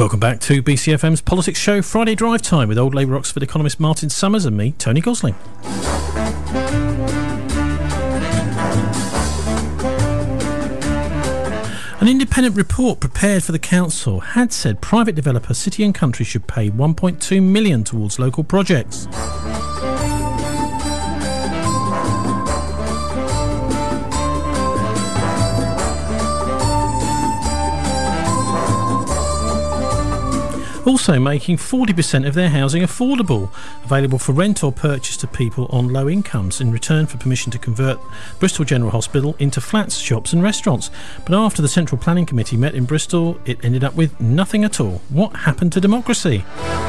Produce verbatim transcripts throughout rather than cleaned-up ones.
Welcome back to B C F M's Politics Show Friday Drive Time with old Labour Oxford economist Martin Summers and me, Tony Gosling. An independent report prepared for the council had said private developer City and Country should pay one point two million pounds towards local projects. Also making forty percent of their housing affordable, available for rent or purchase to people on low incomes in return for permission to convert Bristol General Hospital into flats, shops and restaurants. But after the Central Planning Committee met in Bristol, it ended up with nothing at all. What happened to democracy?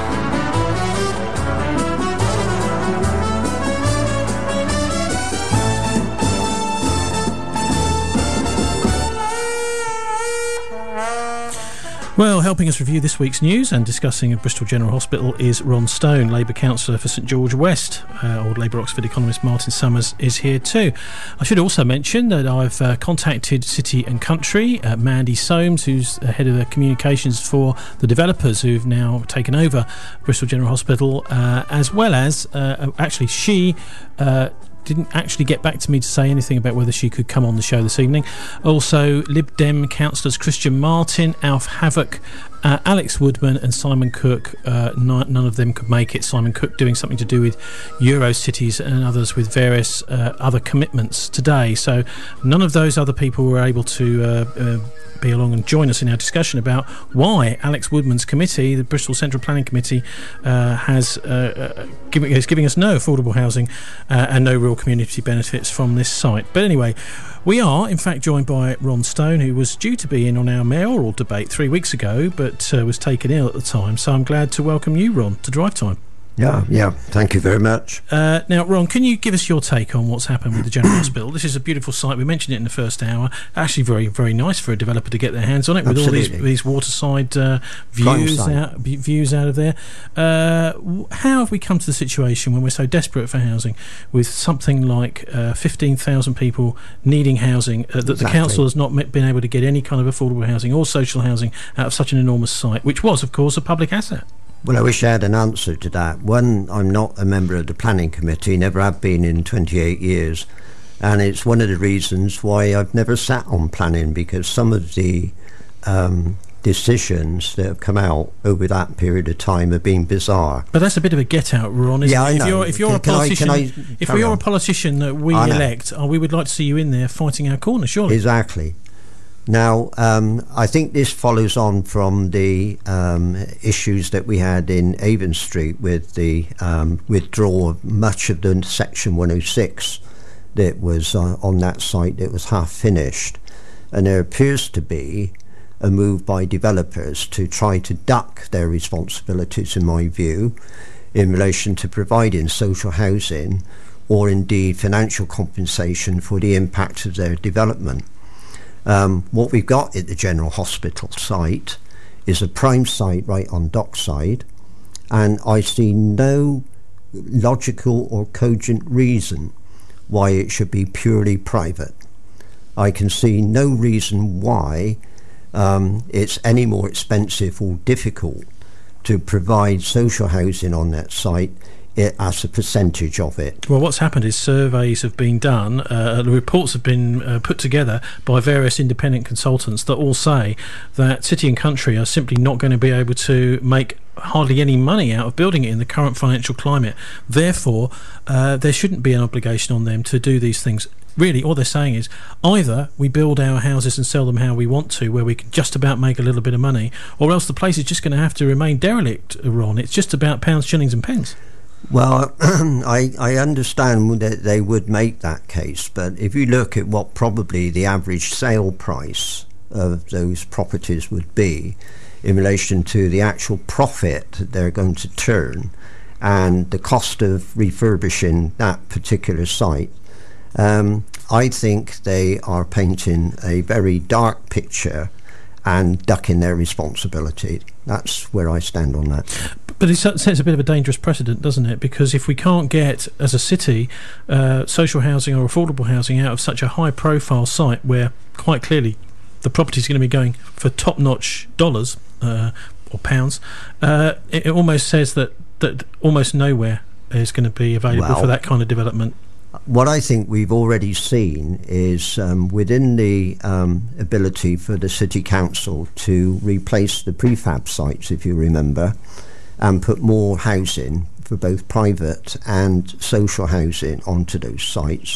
Well, helping us review this week's news and discussing Bristol General Hospital is Ron Stone, Labour councillor for St George West. Uh, old Labour Oxford economist Martin Summers is here too. I should also mention that I've uh, contacted City and Country, uh, Mandy Soames, who's the head of the communications for the developers who've now taken over Bristol General Hospital, uh, as well as, uh, actually, she... Uh, didn't actually get back to me to say anything about whether she could come on the show this evening. Also, Lib Dem councillors Christian Martin, Alf Havoc, uh, Alex Woodman and Simon Cook. Uh, n- none of them could make it. Simon Cook doing something to do with Eurocities and others with various uh, other commitments today. So none of those other people were able to uh, uh, be along and join us in our discussion about why Alex Woodman's committee, the Bristol Central Planning Committee, uh, has uh, uh, giving, is giving us no affordable housing uh, and no real community benefits from this site. But anyway, we are in fact joined by Ron Stone, who was due to be in on our mayoral debate three weeks ago but uh, was taken ill at the time. So I'm glad to welcome you, Ron, to Drive Time. Yeah, yeah, thank you very much. Uh, now, Ron, can you give us your take on what's happened with the General Hospital? This is a beautiful site. We mentioned it in the first hour. Actually, very, very nice for a developer to get their hands on it. Absolutely. With all these, these waterside uh, views out, views out of there. Uh, how have we come to the situation when we're so desperate for housing, with something like uh, fifteen thousand people needing housing, uh, that exactly. the council has not been able to get any kind of affordable housing or social housing out of such an enormous site, which was, of course, a public asset? Well, I wish I had an answer to that. One, I'm not a member of the planning committee, never have been in twenty-eight years, and it's one of the reasons why I've never sat on planning, because some of the um, decisions that have come out over that period of time have been bizarre. But that's a bit of a get out, Ron, isn't yeah, it? I know. If you're, if you're can, a politician, can I, can I if you're on. a politician that we elect, oh, we would like to see you in there fighting our corner, surely. Exactly. Now, um, I think this follows on from the um, issues that we had in Avon Street with the um, withdrawal of much of the Section one oh six that was uh, on that site that was half finished. And there appears to be a move by developers to try to duck their responsibilities, in my view, in relation to providing social housing or indeed financial compensation for the impact of their development. Um, what we've got at the General Hospital site is a prime site right on Dockside, and I see no logical or cogent reason why it should be purely private. I can see no reason why um, it's any more expensive or difficult to provide social housing on that site It, as a percentage of it. Well, what's happened is surveys have been done, uh, the reports have been uh, put together by various independent consultants that all say that City and Country are simply not going to be able to make hardly any money out of building it in the current financial climate. Therefore, uh, there shouldn't be an obligation on them to do these things. Really, all they're saying is either we build our houses and sell them how we want to, where we can just about make a little bit of money, or else the place is just going to have to remain derelict, Ron. It's just about pounds, shillings and pence. Well, I, I understand that they would make that case, but if you look at what probably the average sale price of those properties would be in relation to the actual profit that they're going to turn and the cost of refurbishing that particular site, um, I think they are painting a very dark picture and ducking their responsibility. That's where I stand on that. But it sets a bit of a dangerous precedent, doesn't it? Because if we can't get, as a city, uh, social housing or affordable housing out of such a high-profile site where, quite clearly, the property is going to be going for top-notch dollars, uh, or pounds, uh, it, it almost says that, that almost nowhere is going to be available well, for that kind of development. What I think we've already seen is um, within the um, ability for the City Council to replace the prefab sites, if you remember, and put more housing for both private and social housing onto those sites.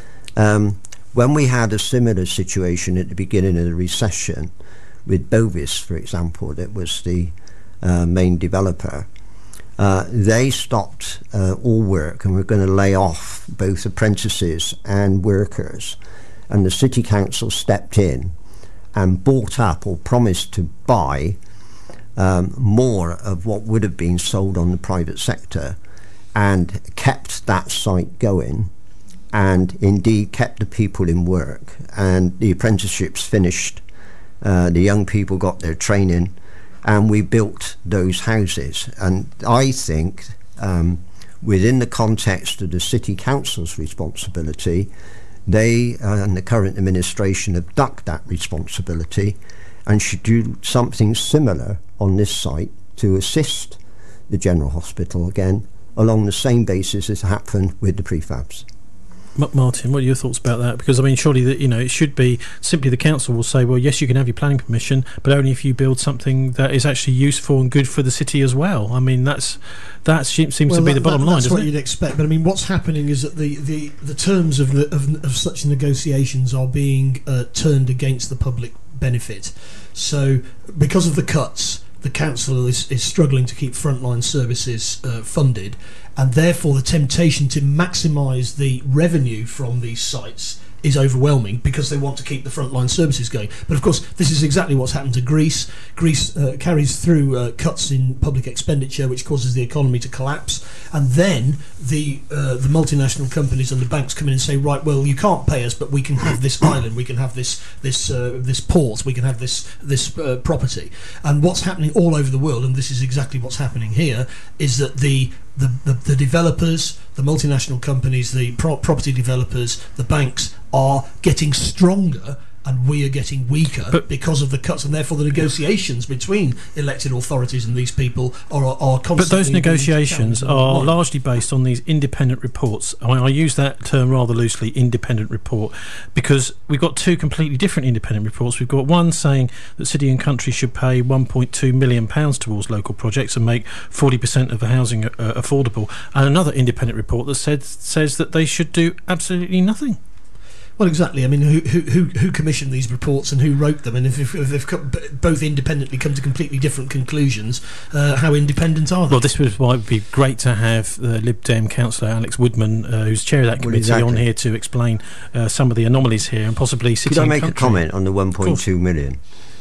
Um, when we had a similar situation at the beginning of the recession with Bovis, for example, that was the uh, main developer, Uh, they stopped uh, all work and were going to lay off both apprentices and workers, and the City Council stepped in and bought up or promised to buy um, more of what would have been sold on the private sector and kept that site going, and indeed kept the people in work, and the apprenticeships finished, uh, the young people got their training, and we built those houses. And I think um, within the context of the City Council's responsibility, they uh, and the current administration have ducked that responsibility and should do something similar on this site to assist the General Hospital again along the same basis as happened with the prefabs. Martin, what are your thoughts about that? Because I mean, surely that, you know, it should be simply the council will say, well, yes, you can have your planning permission, but only if you build something that is actually useful and good for the city as well. I mean, that's that seems well, to be that, the bottom that, line. That's doesn't what it? you'd expect. But I mean, what's happening is that the the, the terms of, the, of of such negotiations are being uh, turned against the public benefit. So because of the cuts, the council is, is struggling to keep frontline services uh, funded, and therefore the temptation to maximise the revenue from these sites is overwhelming because they want to keep the frontline services going. But of course, this is exactly what's happened to Greece. Greece uh, carries through uh, cuts in public expenditure, which causes the economy to collapse, and then the uh, the multinational companies and the banks come in and say, right, well, you can't pay us, but we can have this island, we can have this this uh, this port, we can have this this uh, property. And what's happening all over the world, and this is exactly what's happening here, is that the The, the, the developers, the multinational companies, the pro- property developers, the banks are getting stronger, and we are getting weaker but, because of the cuts, and therefore the negotiations between elected authorities and these people are, are constantly... But those negotiations are line. largely based on these independent reports. I, I use that term rather loosely, independent report, because we've got two completely different independent reports. We've got one saying that City and Country should pay one point two million pounds towards local projects and make forty percent of the housing uh, affordable, and another independent report that said, says that they should do absolutely nothing. Well, exactly. I mean, who who who commissioned these reports and who wrote them? And if, if, if they've come, both independently come to completely different conclusions, uh, how independent are they? Well, this was why it would be great to have the Lib Dem councillor Alex Woodman, uh, who's chair of that committee, well, exactly. on here to explain uh, some of the anomalies here and possibly City and Country. Could I make a comment on the one point two million?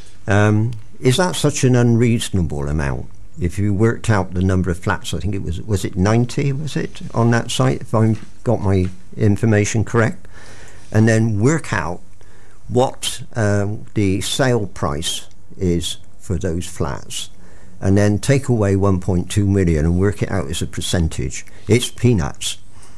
Um, is that such an unreasonable amount? If you worked out the number of flats, I think it was was it ninety? Was it on that site? If I got my information correct. And then work out what um, the sale price is for those flats, and then take away one point two million and work it out as a percentage. It's peanuts,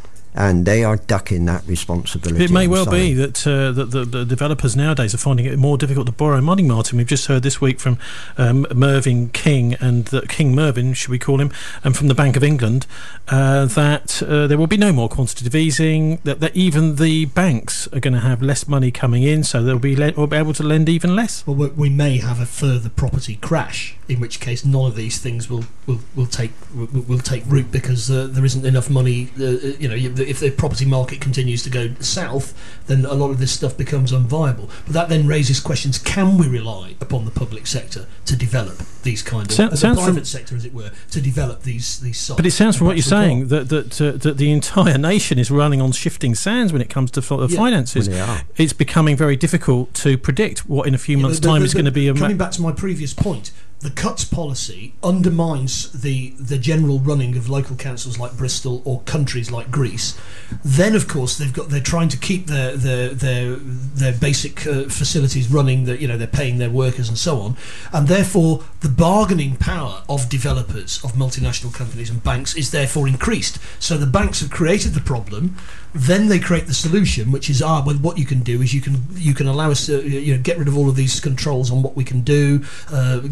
and they are ducking that responsibility. It may I'm well sorry. be that, uh, that the, the developers nowadays are finding it more difficult to borrow money, Martin. We've just heard this week from um, Mervyn King, and uh, King Mervyn, should we call him, and from the Bank of England, uh, that uh, there will be no more quantitative easing, that, that even the banks are going to have less money coming in, so they'll be, le- will be able to lend even less. Well, we may have a further property crash, in which case none of these things will, will, will take will, will take root because uh, there isn't enough money. Uh, you know, if the property market continues to go south, then a lot of this stuff becomes unviable. But that then raises questions: can we rely upon the public sector to develop these kind of so, the sounds private from, sector, as it were, to develop these these sites? But it sounds from what you're saying that that, uh, that the entire nation is running on shifting sands when it comes to f- yeah. finances. Well, it's becoming very difficult to predict what in a few yeah, months' but, time but, is going to be a. Coming Ma- back to my previous point, the cuts policy undermines the, the general running of local councils like Bristol or countries like Greece. Then, of course, they've got they're trying to keep their their their, their basic uh, facilities running. That you know they're paying their workers and so on, and therefore the bargaining power of developers, of multinational companies and banks is therefore increased. So the banks have created the problem. Then they create the solution, which is ah, well, what you can do is you can you can allow us to you know get rid of all of these controls on what we can do, uh, g- give us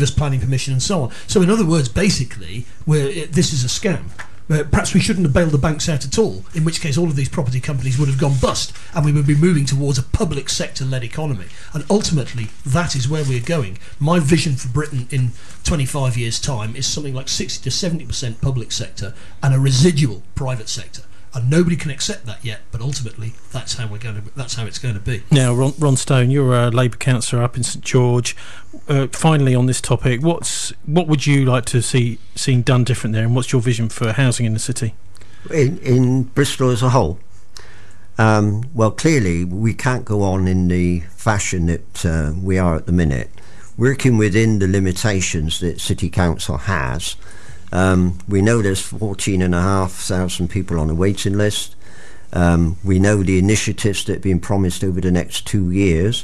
first planning permission and so on. So in other words, basically, we're, it, this is a scam. Uh, perhaps we shouldn't have bailed the banks out at all, in which case all of these property companies would have gone bust and we would be moving towards a public sector-led economy. And ultimately, that is where we're going. My vision for Britain in twenty-five years' time is something like sixty to seventy percent public sector and a residual private sector. And nobody can accept that yet, but ultimately that's how we're going to. That's how it's going to be. Now, Ron, Ron Stone, you're a Labour councillor up in St George. Uh, finally, on this topic, what's what would you like to see seen done different there, and what's your vision for housing in the city? In, in Bristol as a whole, um, well, clearly we can't go on in the fashion that uh, we are at the minute, working within the limitations that City Council has. Um, we know there's fourteen and a half thousand people on a waiting list. Um, we know the initiatives that have been promised over the next two years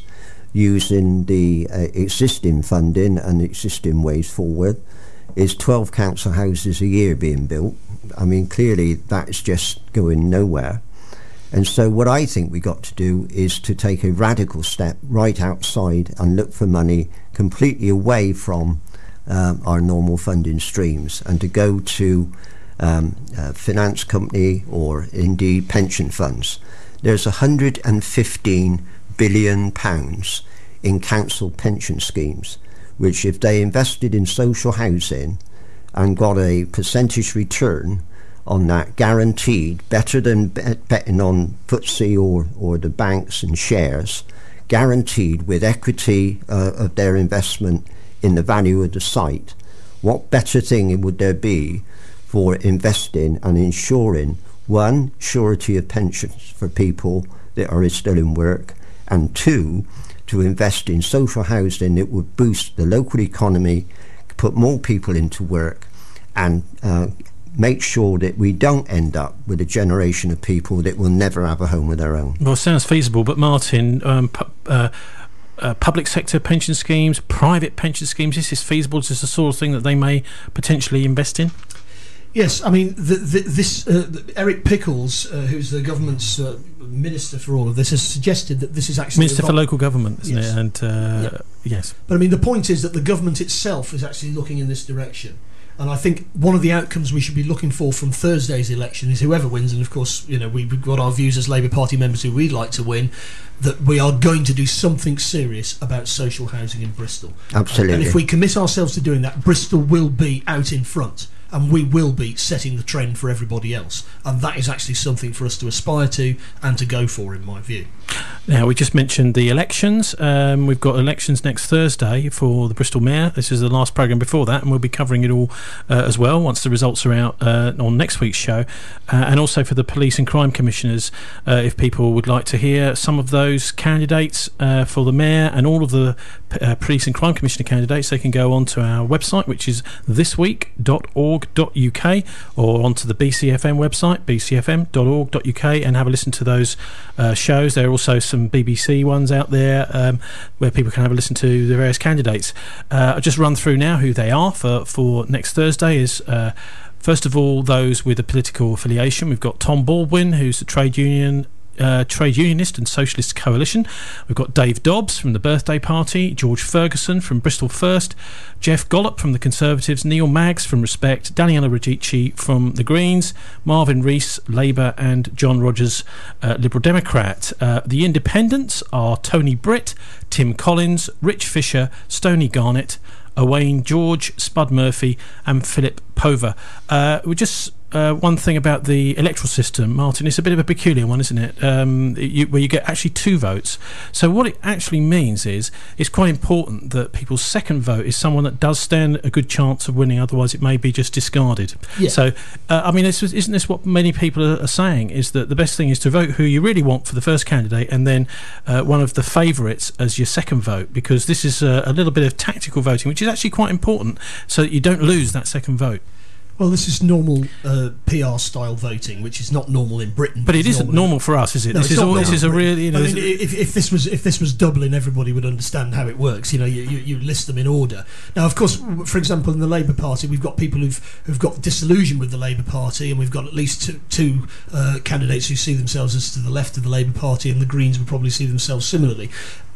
using the uh, existing funding and existing ways forward is twelve council houses a year being built. I mean, clearly that's just going nowhere. And so what I think we got to do is to take a radical step right outside and look for money completely away from Um, our normal funding streams, and to go to um, a finance company or indeed pension funds. There's one hundred fifteen billion pounds in council pension schemes, which if they invested in social housing and got a percentage return on that, guaranteed, better than bet- betting on F T S E or, or the banks and shares, guaranteed with equity uh, of their investment in the value of the site, what better thing would there be for investing and ensuring, one, surety of pensions for people that are still in work, and two, to invest in social housing that would boost the local economy, put more people into work, and uh, make sure that we don't end up with a generation of people that will never have a home of their own. Well, it sounds feasible, but Martin, um, pu- uh, Uh, public sector pension schemes, private pension schemes, is this feasible? Is this the sort of thing that they may potentially invest in? Yes, I mean, the, the, this uh, Eric Pickles, uh, who's the government's uh, minister for all of this, has suggested that this is actually... Minister for Local Government, isn't yes. it? And uh, yeah. Yes. But I mean, the point is that the government itself is actually looking in this direction. And I think one of the outcomes we should be looking for from Thursday's election is whoever wins, and of course, you know, we've got our views as Labour Party members who we'd like to win, that we are going to do something serious about social housing in Bristol. Absolutely. And if we commit ourselves to doing that, Bristol will be out in front, and we will be setting the trend for everybody else. And that is actually something for us to aspire to and to go for, in my view. Now, we just mentioned the elections. Um, we've got elections next Thursday for the Bristol Mayor. This is the last programme before that, and we'll be covering it all uh, as well once the results are out uh, on next week's show. Uh, and also for the Police and Crime Commissioners, uh, if people would like to hear some of those candidates uh, for the Mayor and all of the uh, Police and Crime Commissioner candidates, they can go onto our website, which is this week dot org dot U K, or onto the B C F M website, b c f m dot org dot U K, and have a listen to those uh, shows. There are also some B B C ones out there um, where people can have a listen to the various candidates. Uh, I'll just run through now who they are for, for next Thursday. Is uh, first of all those with a political affiliation. We've got Tom Baldwin, who's the trade union Uh, Trade Unionist and Socialist Coalition. We've got Dave Dobbs from the Birthday Party, George Ferguson from Bristol First, Jeff Gollop from the Conservatives, Neil Maggs from Respect, Daniela Raggici from the Greens, Marvin Rees, Labour, and John Rogers, uh, Liberal Democrat. Uh, the Independents are Tony Britt, Tim Collins, Rich Fisher, Stoney Garnett, Owain George, Spud Murphy, and Philip Pover. Uh, we just Uh, one thing about the electoral system, Martin, it's a bit of a peculiar one, isn't it? Um, you, where you get actually two votes. So what it actually means is it's quite important that people's second vote is someone that does stand a good chance of winning, otherwise it may be just discarded. Yeah. So, uh, I mean, this, isn't this what many people are, are saying, is that the best thing is to vote who you really want for the first candidate and then uh, one of the favourites as your second vote, because this is a, a little bit of tactical voting, which is actually quite important so that you don't lose that second vote. Well, this is normal uh, P R style voting, which is not normal in Britain. But it isn't normal for us, is it? No, this is all, this is a really, you know. I mean, if, if this was if this was Dublin, everybody would understand how it works. You know, you, you, you list them in order. Now, of course, for example, in the Labour Party, we've got people who've who've got disillusion with the Labour Party, and we've got at least two, two uh, candidates who see themselves as to the left of the Labour Party, and the Greens would probably see themselves similarly.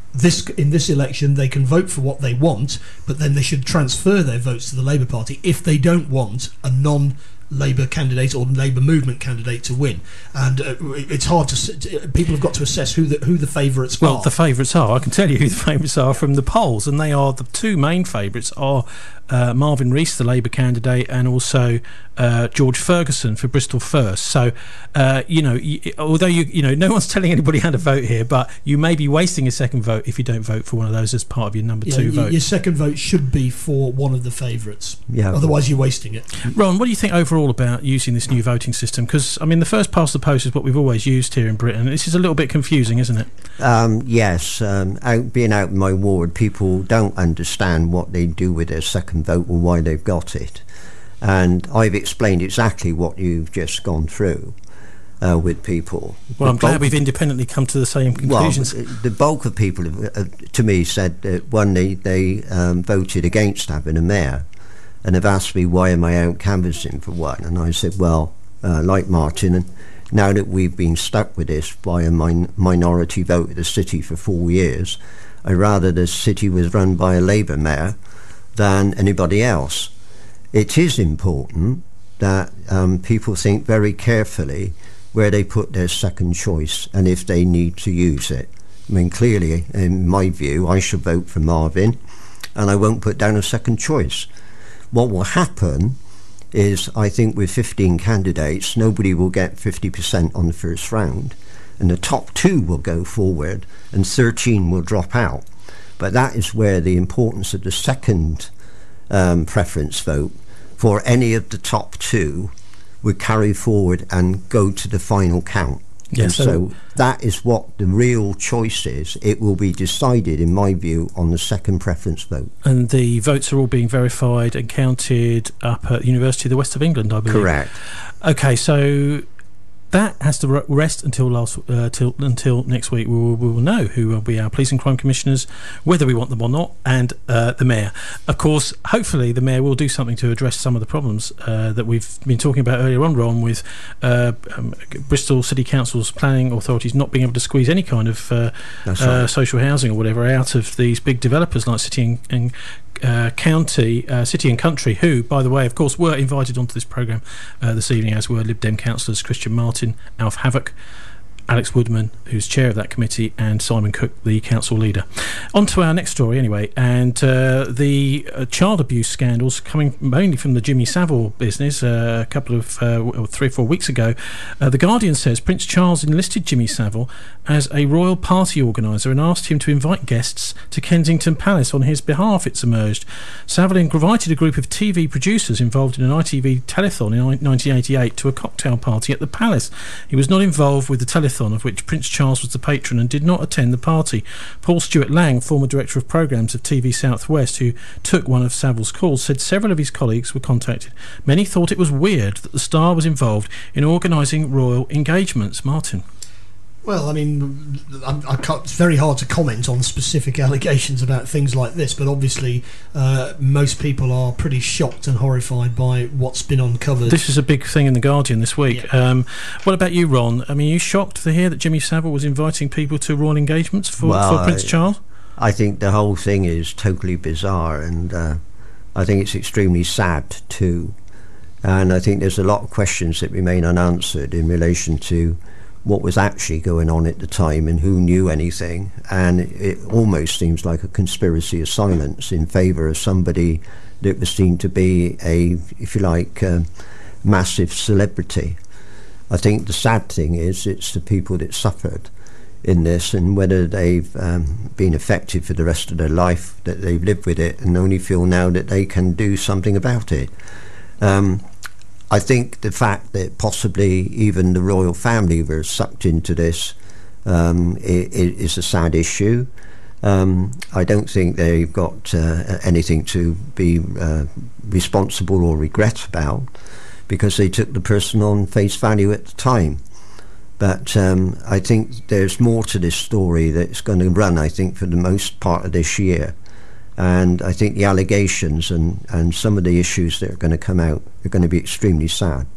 this in this election they can vote for what they want, but then they should transfer their votes to the Labour Party if they don't want a non Labour candidate or Labour movement candidate to win. And uh, it's hard to s- people have got to assess who the who the favourites well, are. the favourites are, I can tell you who the favourites are from the polls, and they are, the two main favourites are uh, Marvin Rees, the Labour candidate, and also uh, George Ferguson for Bristol First. So uh, you know, y- although you you know no one's telling anybody how to vote here, but you may be wasting a second vote if you don't vote for one of those as part of your number yeah, two y- vote. Your second vote should be for one of the favourites. Yeah. Otherwise, you're wasting it. Ron, what do you think overall about using this new voting system? Because I mean, the first past the post is what we've always used here in Britain. This is a little bit confusing, isn't it? Um, yes, um, out, being out in my ward, people don't understand what they do with their second vote or why they've got it. And I've explained exactly what you've just gone through uh, with people. Well, The I'm glad bulk- we've independently come to the same conclusions. Well, the bulk of people, have, uh, to me, said that one, they, they um, voted against having a mayor, and have asked me why am I out canvassing for one, and I said, well, uh, like Martin, and now that we've been stuck with this by a min- minority vote of the city for four years, I'd rather the city was run by a Labour mayor than anybody else. It is important that um, people think very carefully where they put their second choice and if they need to use it. I mean, clearly, in my view, I should vote for Marvin, and I won't put down a second choice. What will happen is, I think with fifteen candidates, nobody will get fifty percent on the first round, and the top two will go forward and thirteen will drop out. But that is where the importance of the second um, preference vote for any of the top two would carry forward and go to the final count. Yeah, and so, so that is what the real choice is. It will be decided, in my view, on the second preference vote. And the votes are all being verified and counted up at the University of the West of England, I believe. Correct. Okay, so that has to rest until last uh, till until next week. We will, we will know who will be our police and crime commissioners, whether we want them or not, and uh, the mayor. Of course, hopefully the mayor will do something to address some of the problems uh, that we've been talking about earlier on, Ron, with uh, um, Bristol City Council's planning authorities not being able to squeeze any kind of uh, That's uh, right. social housing or whatever out of these big developers like City and, and Uh, county, uh, City and Country, who, by the way, of course, were invited onto this programme uh, this evening, as were Lib Dem councillors Christian Martin, Alf Havoc, Alex Woodman, who's chair of that committee, and Simon Cook, the council leader. On to our next story, anyway, and uh, the uh, child abuse scandals coming mainly from the Jimmy Savile business uh, a couple of, uh, or three or four weeks ago. Uh, the Guardian says Prince Charles enlisted Jimmy Savile as a royal party organiser and asked him to invite guests to Kensington Palace on his behalf, it's emerged. Savile invited a group of T V producers involved in an I T V telethon in nineteen eighty-eight to a cocktail party at the palace. He was not involved with the telethon, of which Prince Charles was the patron, and did not attend the party. Paul Stewart Lang, former director of programmes of T V South West, who took one of Savile's calls, said several of his colleagues were contacted. Many thought it was weird that the star was involved in organising royal engagements. Martin? Well, I mean, I, I can't, it's very hard to comment on specific allegations about things like this, but obviously uh, most people are pretty shocked and horrified by what's been uncovered. This is a big thing in The Guardian this week. Yeah. Um, what about you, Ron? I mean, are you shocked to hear that Jimmy Savile was inviting people to royal engagements for, Well, for Prince I- Charles? I think the whole thing is totally bizarre, and uh, I think it's extremely sad too. And I think there's a lot of questions that remain unanswered in relation to what was actually going on at the time and who knew anything. And it almost seems like a conspiracy of silence in favour of somebody that was seen to be a, if you like, uh, massive celebrity. I think the sad thing is it's the people that suffered in this, and whether they've um, been affected for the rest of their life, that they've lived with it and only feel now that they can do something about it. Um, I think the fact that possibly even the royal family were sucked into this um, i- i- is a sad issue. Um, I don't think they've got uh, anything to be uh, responsible or regret about, because they took the person on face value at the time. But um, I think there's more to this story that's going to run, I think, for the most part of this year. And I think the allegations and, and some of the issues that are going to come out are going to be extremely sad.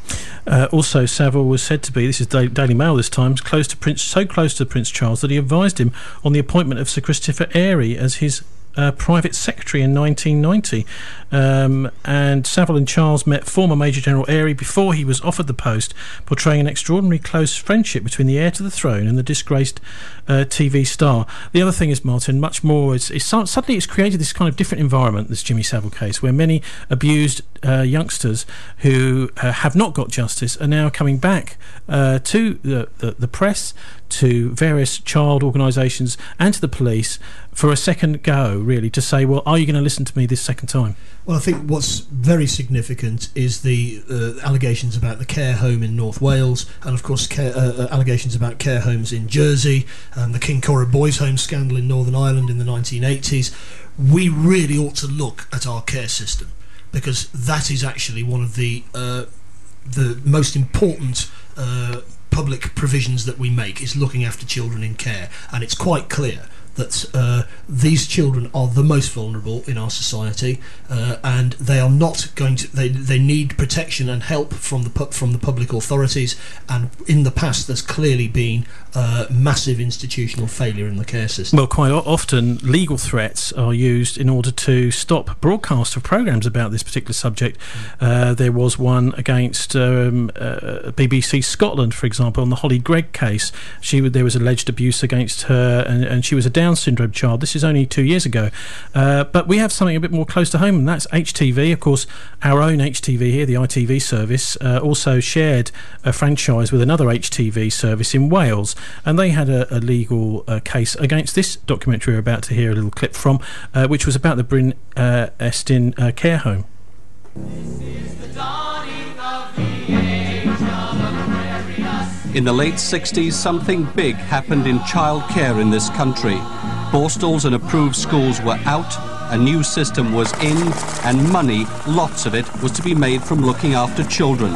Uh, also, Savile was said to be, this is da- Daily Mail this time, close to Prince, so close to Prince Charles that he advised him on the appointment of Sir Christopher Airey as his Uh, private secretary in nineteen ninety. Um, and Savile and Charles met former Major General Airey before he was offered the post, portraying an extraordinary close friendship between the heir to the throne and the disgraced uh, T V star. The other thing is, Martin, much more is, is so, suddenly it's created this kind of different environment, this Jimmy Savile case, where many abused uh, youngsters who uh, have not got justice are now coming back uh, to the, the, the press, to various child organisations and to the police for a second go, really, to say, well, are you going to listen to me this second time? Well, I think what's very significant is the uh, allegations about the care home in North Wales, and of course care, uh, allegations about care homes in Jersey, and the Kincora Boys Home scandal in Northern Ireland in the nineteen eighties. We really ought to look at our care system, because that is actually one of the uh, the most important uh, public provisions that we make, is looking after children in care. And it's quite clear that uh, these children are the most vulnerable in our society, uh, and they are not going to. They they need protection and help from the pu- from the public authorities. And in the past, there's clearly been uh, massive institutional failure in the care system. Well, quite often legal threats are used in order to stop broadcast of programmes about this particular subject. Mm. Uh, there was one against um, uh, B B C Scotland, for example, on the Holly Gregg case. She there was alleged abuse against her, and, and she was a Down syndrome child. This is only two years ago. Uh, but we have something a bit more close to home, and that's H T V. Of course, our own H T V here, the I T V service, uh, also shared a franchise with another H T V service in Wales, and they had a, a legal uh, case against this documentary we're about to hear a little clip from, uh, which was about the Bryn uh, Estyn uh, care home. This is the dawning of the age of Aquarius. In the late sixties, something big happened in childcare in this country. Borstals and approved schools were out, a new system was in, and money, lots of it, was to be made from looking after children.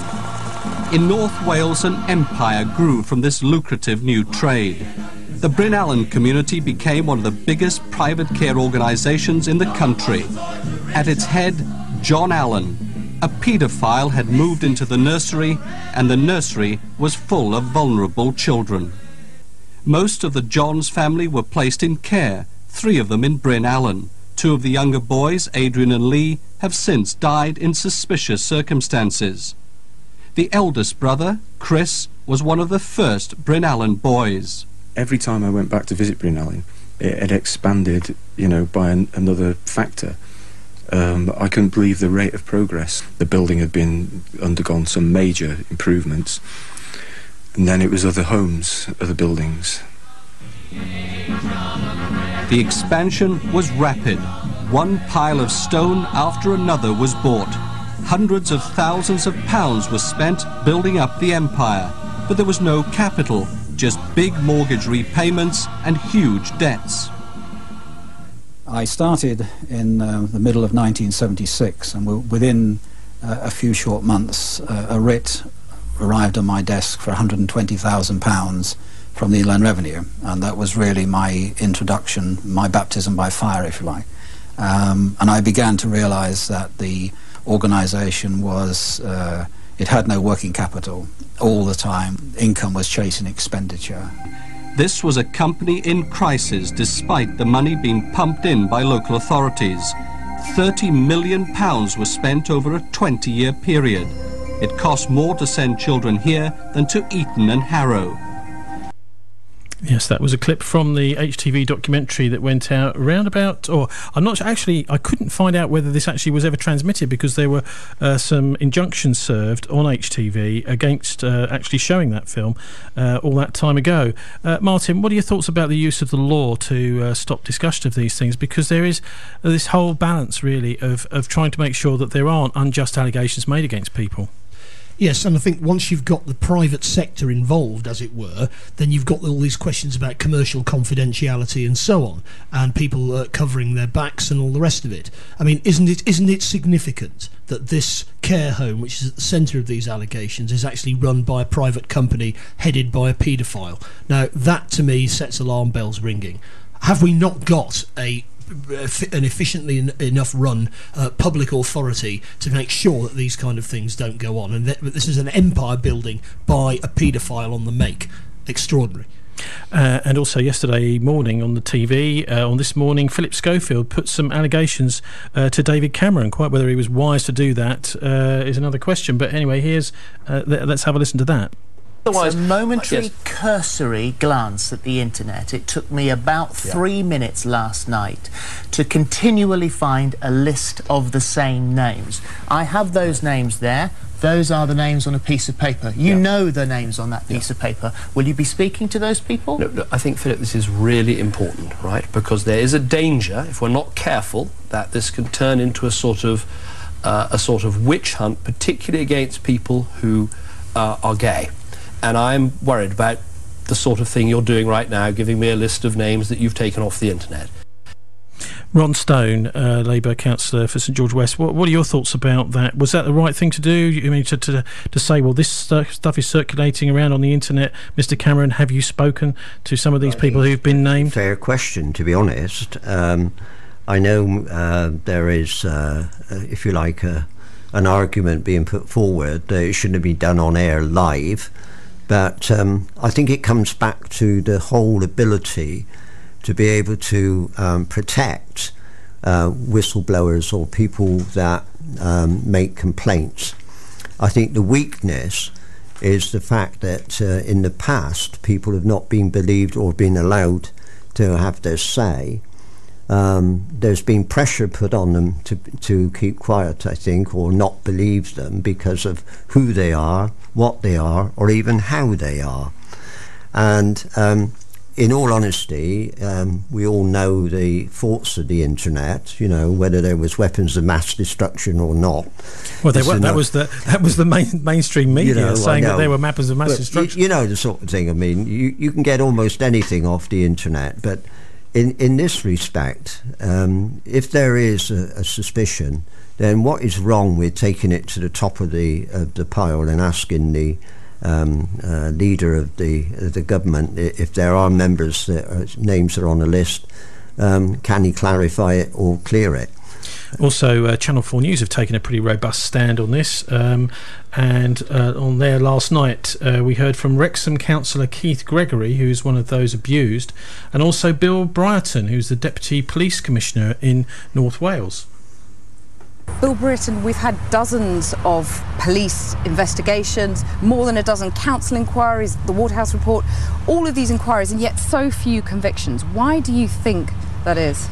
In North Wales, an empire grew from this lucrative new trade. The Bryn Allen community became one of the biggest private care organisations in the country. At its head, John Allen. A paedophile had moved into the nursery, and the nursery was full of vulnerable children. Most of the Johns family were placed in care, three of them in Bryn Allen. Two of the younger boys, Adrian and Lee, have since died in suspicious circumstances. The eldest brother, Chris, was one of the first Bryn Allen boys. Every time I went back to visit Bryn Allen, it had expanded, you know, by an, another factor. Um, I couldn't believe the rate of progress. The building had been undergone some major improvements, and then it was other homes, other buildings. The expansion was rapid. One pile of stone after another was bought. Hundreds of thousands of pounds were spent building up the empire, but there was no capital, just big mortgage repayments and huge debts. I started in uh, the middle of nineteen seventy-six, and within uh, a few short months, uh, a writ arrived on my desk for one hundred twenty thousand pounds from the Inland Revenue, and that was really my introduction, my baptism by fire, if you like. Um, and I began to realise that the organisation was, uh, it had no working capital. All the time, income was chasing expenditure. This was a company in crisis despite the money being pumped in by local authorities. thirty million pounds was spent over a twenty-year period. It cost more to send children here than to Eton and Harrow. Yes, that was a clip from the H T V documentary that went out around about, or I'm not actually, I couldn't find out whether this actually was ever transmitted, because there were uh, some injunctions served on H T V against uh, actually showing that film uh, all that time ago. Uh, Martin, what are your thoughts about the use of the law to uh, stop discussion of these things? Because there is this whole balance, really, of, of trying to make sure that there aren't unjust allegations made against people. Yes, and I think once you've got the private sector involved, as it were, then you've got all these questions about commercial confidentiality and so on, and people uh, covering their backs and all the rest of it. I mean, isn't it isn't it significant that this care home, which is at the centre of these allegations, is actually run by a private company headed by a paedophile? Now, that to me sets alarm bells ringing. Have we not got a an efficiently en- enough run uh, public authority to make sure that these kind of things don't go on. And th- this is an empire building by a paedophile on the make. Extraordinary. Uh, and also yesterday morning on the T V, uh, on This Morning, Philip Schofield put some allegations uh, to David Cameron. Quite whether he was wise to do that uh, is another question. But anyway, here's uh, th- let's have a listen to that. Otherwise, a momentary yes. cursory glance at the internet. It took me about three yeah. minutes last night to continually find a list of the same names. I have those names there. Those are the names on a piece of paper. You yeah. know the names on that piece yeah. of paper. Will you be speaking to those people? No, no, I think, Philip, this is really important, right? Because there is a danger, if we're not careful, that this can turn into a sort of uh, a sort of witch hunt, particularly against people who uh, are gay. And I'm worried about the sort of thing you're doing right now, giving me a list of names that you've taken off the internet. Ron Stone, uh, Labour councillor for St George West, what, what are your thoughts about that? Was that the right thing to do? I mean, to, to, to say, well, this st- stuff is circulating around on the internet. Mister Cameron, have you spoken to some of these people who've been named? Fair question, to be honest. Um, I know uh, there is, uh, if you like, a, an argument being put forward that it shouldn't have been done on air live. But um, I think it comes back to the whole ability to be able to um, protect uh, whistleblowers or people that um, make complaints. I think the weakness is the fact that uh, in the past people have not been believed or been allowed to have their say. Um, there's been pressure put on them to to keep quiet, I think, or not believe them because of who they are, what they are, or even how they are. And um, in all honesty, um, we all know the faults of the internet. You know, whether there was weapons of mass destruction or not. Well, they were, that was the that was the main mainstream media you know, saying that there were weapons of mass but destruction. You, you know the sort of thing. I mean, you you can get almost anything off the internet, but in in this respect, um, if there is a, a suspicion, then what is wrong with taking it to the top of the of the pile and asking the um, uh, leader of the of the government, if there are members that are, names are on the list, um, can he clarify it or clear it? Also, uh, Channel four News have taken a pretty robust stand on this, um, and uh, on there last night uh, we heard from Wrexham councillor Keith Gregory, who's one of those abused, and also Bill Brighton, who's the Deputy Police Commissioner in North Wales. Bill Britton, we've had dozens of police investigations, more than a dozen council inquiries, the Waterhouse report, all of these inquiries, and yet so few convictions. Why do you think that is?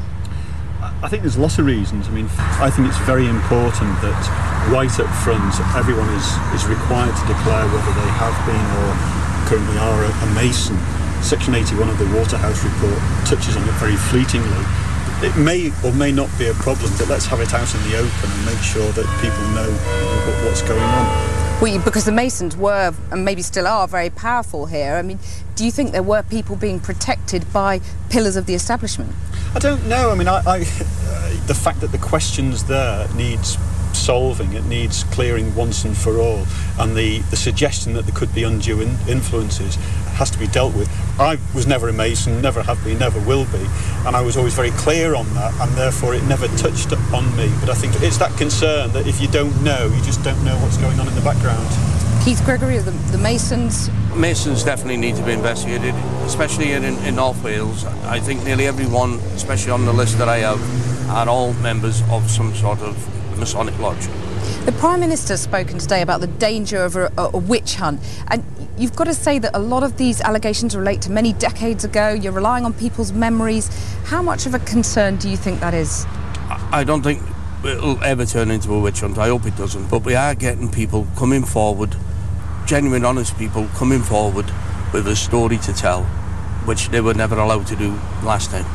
I think there's lots of reasons. I mean, I think it's very important that right up front everyone is, is required to declare whether they have been or currently are a, a Mason. Section eighty-one of the Waterhouse report touches on it very fleetingly. It may or may not be a problem, but let's have it out in the open and make sure that people know what, what's going on. Well, because the Masons were, and maybe still are, very powerful here. I mean, do you think there were people being protected by pillars of the establishment? I don't know. I mean, I, I, uh, the fact that the question's there needs solving. It needs clearing once and for all. And the, the suggestion that there could be undue in, influences has to be dealt with. I was never a Mason, never have been, never will be. And I was always very clear on that, and therefore it never touched on me. But I think it's that concern that if you don't know, you just don't know what's going on in the background. Keith Gregory, the, the Masons? Masons definitely need to be investigated, especially in, in North Wales. I think nearly everyone, especially on the list that I have, are all members of some sort of Masonic lodge. The Prime Minister's spoken today about the danger of a, a, a witch hunt, and you've got to say that a lot of these allegations relate to many decades ago. You're relying on people's memories. How much of a concern do you think that is? I don't think it'll ever turn into a witch hunt. I hope it doesn't. But we are getting people coming forward, genuine, honest people coming forward with a story to tell, which they were never allowed to do last time.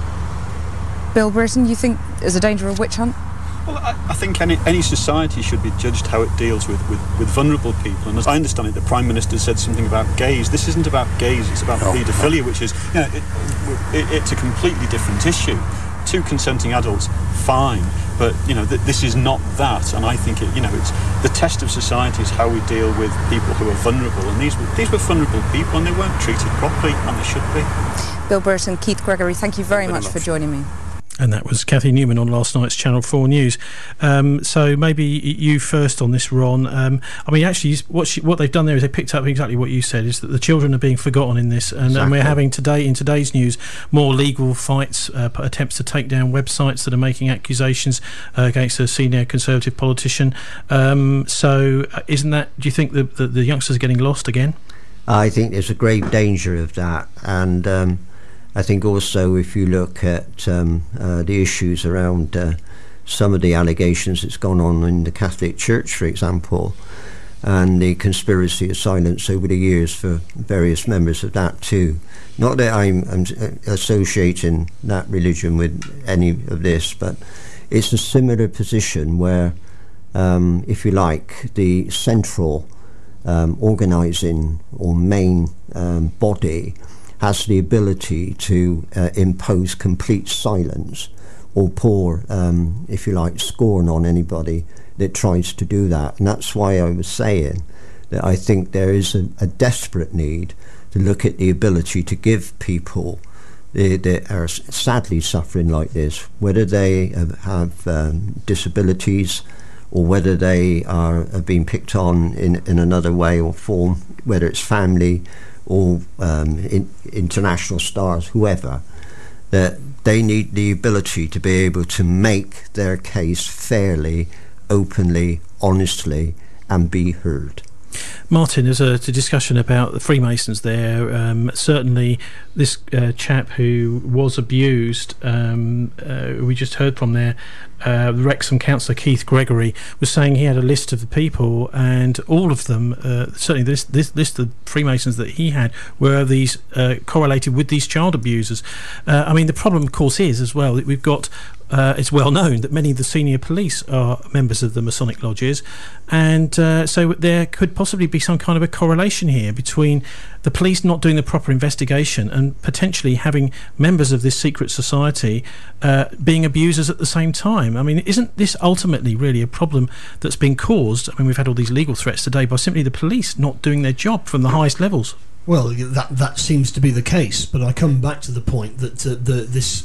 Bill Britton, you think there's a danger of witch hunt? Well, I, I think any, any society should be judged how it deals with, with, with vulnerable people. And as I understand it, the Prime Minister said something about gays. This isn't about gays, it's about no, paedophilia, no. which is, you know, it, it, it's a completely different issue. Two consenting adults, fine, but, you know, th- this is not that. And I think, it, you know, it's the test of society is how we deal with people who are vulnerable. And these were, these were vulnerable people, and they weren't treated properly, and they should be. Bill Britton, Keith Gregory, thank you very, thank you very much, much for joining me. And that was Kathy Newman on last night's Channel four News. Um, so maybe you first on this, Ron. Um, I mean, actually, what she, what they've done there is they picked up exactly what you said, is that the children are being forgotten in this. And, exactly. and we're having today, in today's news, more legal fights, uh, attempts to take down websites that are making accusations uh, against a senior Conservative politician. Um, so uh, isn't that, do you think the, the, the youngsters are getting lost again? I think there's a grave danger of that. And um, I think also if you look at um, uh, the issues around uh, some of the allegations that's gone on in the Catholic Church, for example, and the conspiracy of silence over the years for various members of that too. Not that I'm, I'm associating that religion with any of this, but it's a similar position where, um, if you like, the central um, organising or main um, body has the ability to uh, impose complete silence or pour, um, if you like, scorn on anybody that tries to do that. And that's why I was saying that I think there is a, a desperate need to look at the ability to give people uh, that are sadly suffering like this, whether they have, have um, disabilities or whether they are, are being picked on in, in another way or form, whether it's family or um, in, international stars, whoever, that they need the ability to be able to make their case fairly, openly, honestly, and be heard. Martin, there's a, a discussion about the Freemasons there. Um, certainly this uh, chap who was abused, um, uh, we just heard from there, uh, the Wrexham councillor Keith Gregory was saying he had a list of the people, and all of them, uh, certainly this, this list of Freemasons that he had, were these uh, correlated with these child abusers. Uh, I mean, the problem, of course, is as well that we've got Uh, it's well known that many of the senior police are members of the Masonic lodges, and uh, so there could possibly be some kind of a correlation here between the police not doing the proper investigation and potentially having members of this secret society uh, being abusers at the same time. I mean, isn't this ultimately really a problem that's been caused? I mean, we've had all these legal threats today by simply the police not doing their job from the highest levels. Well, that that seems to be the case, but I come back to the point that uh, the this.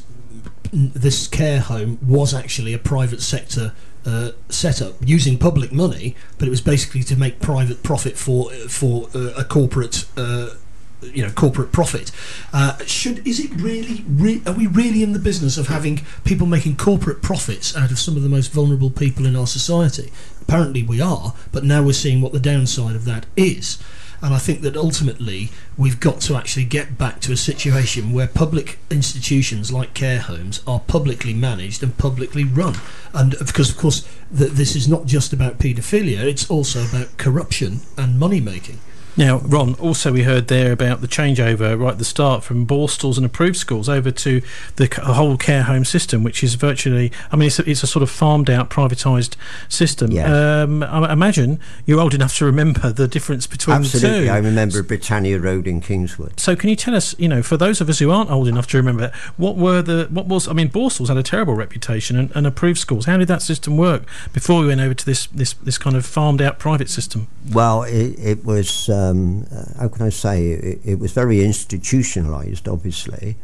this care home was actually a private sector uh, setup using public money, but it was basically to make private profit for for uh, a corporate uh, you know corporate profit. Uh, should is it really re- are we really in the business of having people making corporate profits out of some of the most vulnerable people in our society? Apparently we are, but now we're seeing what the downside of that is. And I think that ultimately we've got to actually get back to a situation where public institutions like care homes are publicly managed and publicly run. And because, of course, th- this is not just about paedophilia, it's also about corruption and money making. Now, Ron, also we heard there about the changeover right at the start from Borstall's and approved schools over to the c- whole care home system, which is virtually, I mean, it's a, it's a sort of farmed out, privatised system. Yeah. Um, I imagine you're old enough to remember the difference between Absolutely, the two. I remember Britannia Road in Kingswood. So can you tell us, you know, for those of us who aren't old enough to remember, what were the, what was, I mean, Borstall's had a terrible reputation, and, and approved schools. How did that system work before we went over to this, this, this kind of farmed out private system? Well, it, it was... Um, Um, uh, how can I say, it, it was very institutionalised, obviously.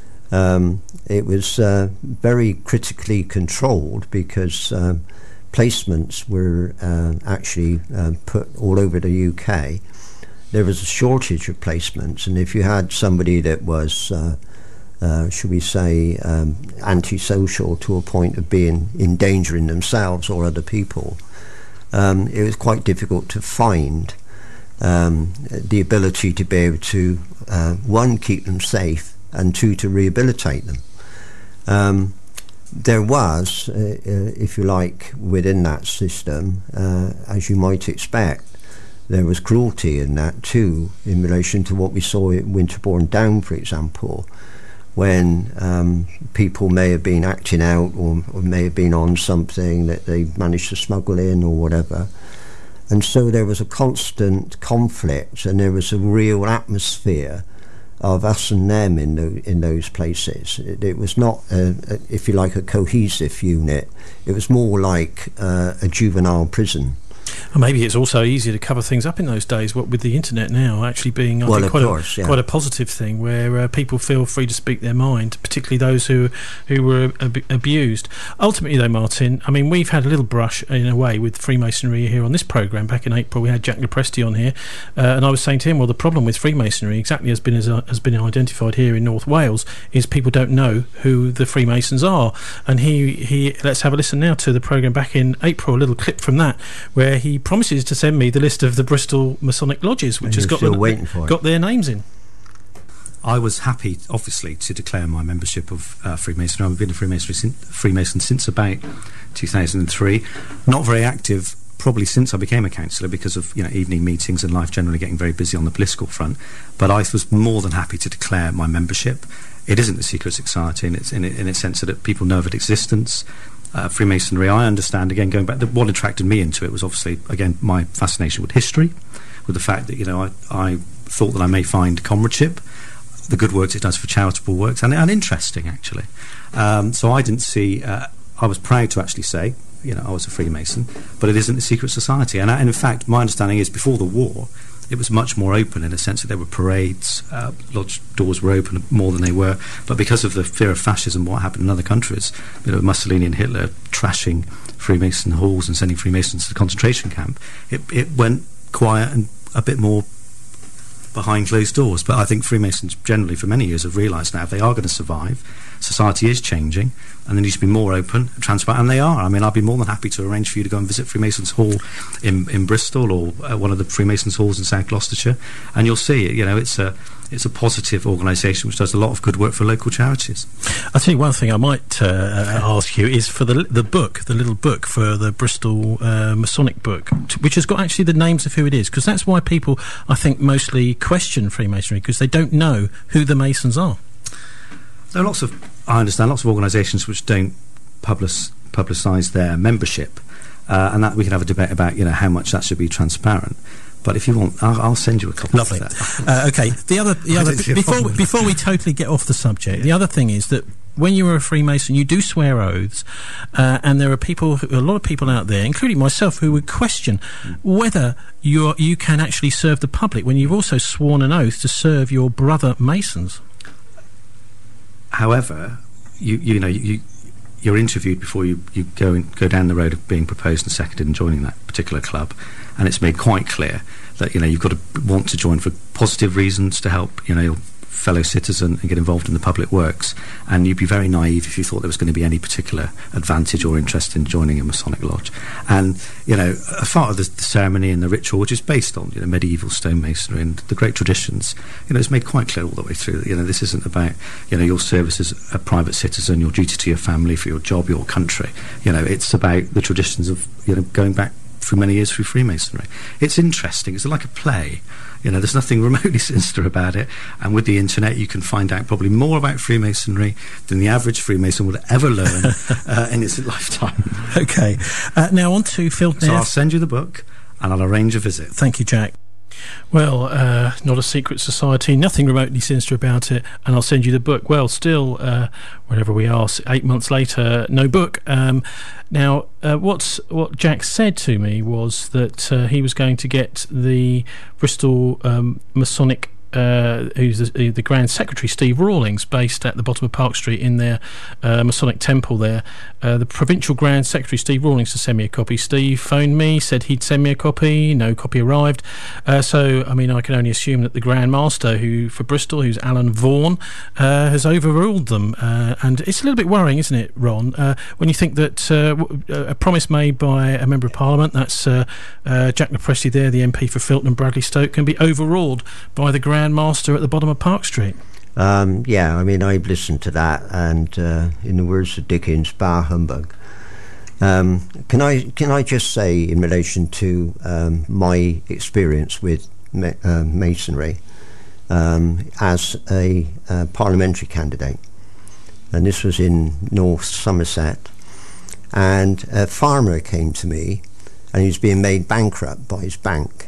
Um, it was uh, very critically controlled because um, placements were uh, actually uh, put all over the U K. There was a shortage of placements, and if you had somebody that was, uh, uh, should we say, um, antisocial to a point of being endangering themselves or other people, um, it was quite difficult to find Um, the ability to be able to uh, one, keep them safe, and two, to rehabilitate them. Um, there was, uh, uh, if you like, within that system, uh, as you might expect, there was cruelty in that too, in relation to what we saw at Winterbourne Down, for example, when um, people may have been acting out or, or may have been on something that they managed to smuggle in or whatever. And so there was a constant conflict, and there was a real atmosphere of us and them in, the, in those places. It, it was not, a, a, if you like, a cohesive unit. It was more like uh, a juvenile prison. Well, maybe it's also easier to cover things up in those days. What with the internet now actually being, I well, think, of quite, course, a, yeah. quite a positive thing, where uh, people feel free to speak their mind, particularly those who who were ab- abused. Ultimately, though, Martin, I mean, we've had a little brush in a way with Freemasonry here on this programme. Back in April, we had Jack Lepresti on here, uh, and I was saying to him, well, the problem with Freemasonry, exactly as been as uh, has been identified here in North Wales, is people don't know who the Freemasons are. And he he let's have a listen now to the programme back in April, a little clip from that, where he promises to send me the list of the Bristol Masonic lodges, which And has you're got still the, waiting for it. got their names in. I was happy, obviously, to declare my membership of uh, Freemasonry. I've been a Freemasonry sin- Freemason since about two thousand three. Not very active, probably since I became a counsellor, because of you know evening meetings and life generally getting very busy on the political front. But I was more than happy to declare my membership. It isn't a secret society, and it's in, in a sense that people know of its existence. Uh, Freemasonry, I understand, again, going back, the, what attracted me into it was obviously, again, my fascination with history, with the fact that, you know, I, I thought that I may find comradeship, the good works it does for charitable works, and, and interesting, actually. Um, so I didn't see, uh, I was proud to actually say, you know, I was a Freemason, but it isn't a secret society. And, I, and in fact, my understanding is before the war, it was much more open in a sense that there were parades, uh, lodge doors were open more than they were, but because of the fear of fascism, what happened in other countries, you know, Mussolini and Hitler trashing Freemason halls and sending Freemasons to the concentration camp, it, it went quiet and a bit more behind closed doors. But I think Freemasons generally for many years have realised now if they are going to survive, society is changing and they need to be more open, transparent, and they are. I mean, I'd be more than happy to arrange for you to go and visit Freemasons Hall in, in Bristol, or uh, one of the Freemasons Halls in South Gloucestershire, and you'll see it. You know, it's a it's a positive organisation which does a lot of good work for local charities. I'll tell you one thing I might uh, ask you is for the the book, the little book for the Bristol uh, Masonic book, t- which has got actually the names of who it is, because that's why people, I think, mostly question Freemasonry, because they don't know who the Masons are. There are lots of, I understand, lots of organisations which don't public, publicise their membership, uh, and that we can have a debate about, you know, how much that should be transparent. But if you want, I'll, I'll send you a copy. Lovely. Of that. uh, okay. The other, the other, before we, before we totally get off the subject, the other thing is that when you are a Freemason, you do swear oaths, uh, and there are people, who, a lot of people out there, including myself, who would question mm. whether you are, you can actually serve the public when you've also sworn an oath to serve your brother Masons. However, you you know you you're interviewed before you, you go and go down the road of being proposed and seconded and joining that particular club, and it's made quite clear that you know you've got to want to join for positive reasons to help you know your fellow citizen and get involved in the public works, and you'd be very naive if you thought there was going to be any particular advantage or interest in joining a Masonic lodge. And you know, a part of the, the ceremony and the ritual, which is based on you know medieval stonemasonry and the great traditions, you know, it's made quite clear all the way through that you know this isn't about you know your service as a private citizen, your duty to your family, for your job, your country. You know, it's about the traditions of you know going back through many years through Freemasonry. It's interesting. It's like a play. You know, there's nothing remotely sinister about it. And with the internet, you can find out probably more about Freemasonry than the average Freemason would ever learn uh, in his lifetime. Okay. Uh, now on to Phil Nairth. So I'll send you the book and I'll arrange a visit. Thank you, Jack. Well, uh, not a secret society, nothing remotely sinister about it, and I'll send you the book. Well, still, uh, wherever we are, eight months later, no book. Um, now, uh, what's what Jack said to me was that uh, he was going to get the Bristol um, Masonic, uh, who's the, the Grand Secretary, Steve Rawlings, based at the bottom of Park Street in their uh, Masonic temple there, uh, the Provincial Grand Secretary, Steve Rawlings, to send me a copy. Steve phoned me, said he'd send me a copy, no copy arrived. Uh, so, I mean, I can only assume that the Grand Master who for Bristol, who's Alan Vaughan, uh, has overruled them. Uh, and it's a little bit worrying, isn't it, Ron, uh, when you think that uh, w- a promise made by a Member of Parliament, that's uh, uh, Jack Lepresti there, the M P for Filton and Bradley Stoke, can be overruled by the Grand Master at the bottom of Park Street. Um, yeah, I mean, I've listened to that, and uh, in the words of Dickens, bar humbug. Um, can I can I just say, in relation to um, my experience with ma- uh, Masonry um, as a uh, parliamentary candidate, and this was in North Somerset, and a farmer came to me, and he was being made bankrupt by his bank.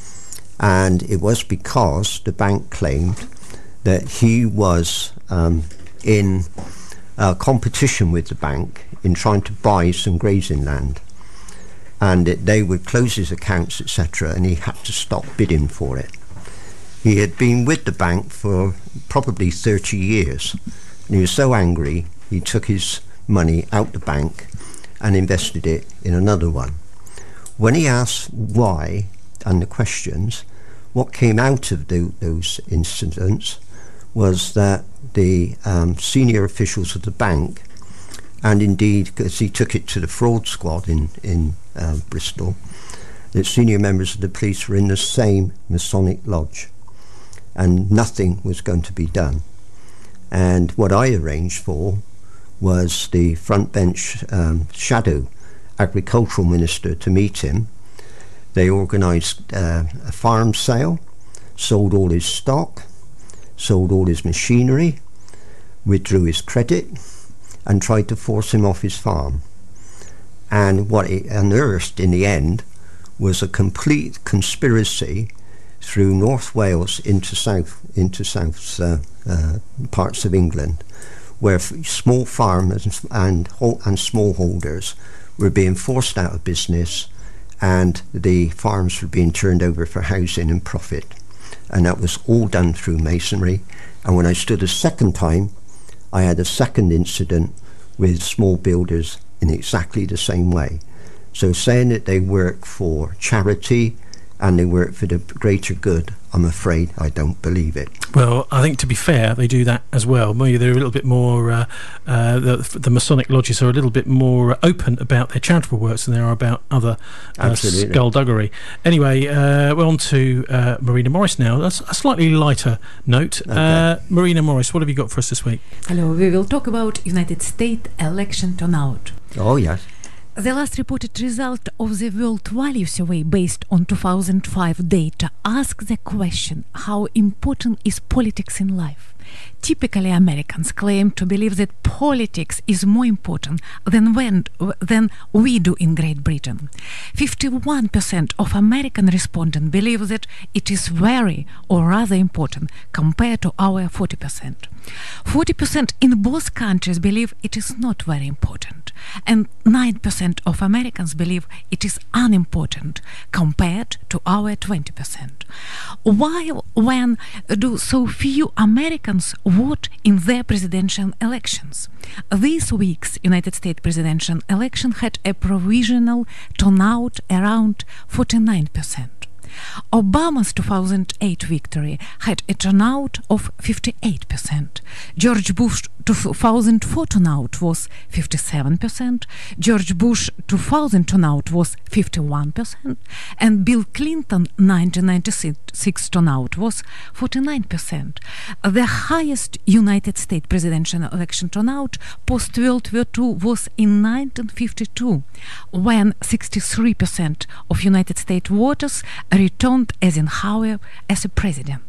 And it was because the bank claimed that he was um, in uh, competition with the bank in trying to buy some grazing land. and it, they would close his accounts, et cetera, and he had to stop bidding for it. He had been with the bank for probably thirty years, and he was so angry he took his money out the bank and invested it in another one. When he asked why and the questions, what came out of the, those incidents was that the um, senior officials of the bank, and indeed because he took it to the fraud squad in, in uh, Bristol, that senior members of the police were in the same Masonic lodge and nothing was going to be done. And what I arranged for was the front bench um, shadow agricultural minister to meet him. They organised uh, a farm sale, sold all his stock, sold all his machinery, withdrew his credit, and tried to force him off his farm. And what it unearthed in the end was a complete conspiracy through North Wales into south into south uh, uh, parts of England, where f- small farmers and ho- and smallholders were being forced out of business, and the farms were being turned over for housing and profit. And that was all done through masonry. And when I stood a second time, I had a second incident with small builders in exactly the same way. So saying that they work for charity and they work for the greater good, I'm afraid I don't believe it. Well, I think to be fair, they do that as well. Maybe they're a little bit more, uh, uh, the, the Masonic lodges are a little bit more open about their charitable works than they are about other uh, skullduggery. Anyway, uh, we're on to uh, Marina Morris now. That's a slightly lighter note. Okay. Uh, Marina Morris, what have you got for us this week? Hello, we will talk about United States election turnout. Oh, yes. The last reported result of the World Value Survey, based on two thousand five data, asks the question, how important is politics in life? Typically, Americans claim to believe that politics is more important than when, than we do in Great Britain. fifty-one percent of American respondents believe that it is very or rather important compared to our forty percent. forty percent in both countries believe it is not very important, and nine percent of Americans believe it is unimportant compared to our twenty percent. Why, when do so few Americans vote in their presidential elections? This week's United States presidential election had a provisional turnout around forty-nine percent. Obama's two thousand eight victory had a turnout of fifty-eight percent. George Bush two thousand four turnout was fifty-seven percent. George Bush two thousand turnout was fifty-one percent. And Bill Clinton nineteen ninety-six turnout was forty-nine percent. The highest United States presidential election turnout post-World War Two was in nineteen fifty-two, when sixty-three percent of United States voters returned Eisenhower as a president.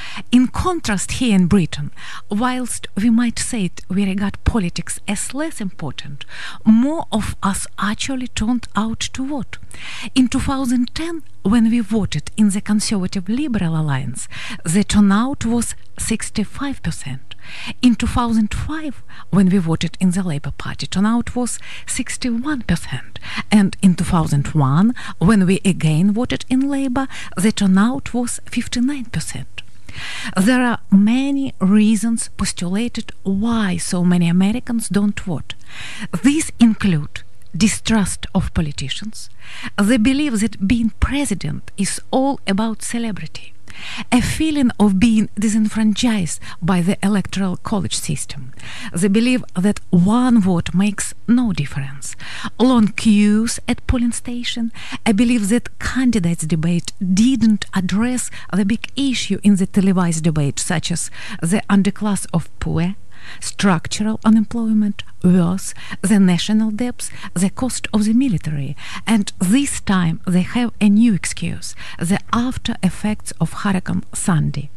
In contrast, here in Britain, whilst we might say it, we regard politics as less important, more of us actually turned out to vote. In two thousand ten, when we voted in the Conservative Liberal Alliance, the turnout was sixty-five percent. In two thousand five, when we voted in the Labour Party, turnout was sixty-one percent. And in two thousand one, when we again voted in Labour, the turnout was fifty-nine percent. There are many reasons postulated why so many Americans don't vote. These include distrust of politicians, the belief that being president is all about celebrity, a feeling of being disenfranchised by the electoral college system, the belief that one vote makes no difference, long queues at polling station, a belief that candidates' debate didn't address the big issue in the televised debate, such as the underclass of poor, structural unemployment, worse, the national debts, the cost of the military, and this time they have a new excuse, the after effects of Hurricane Sandy.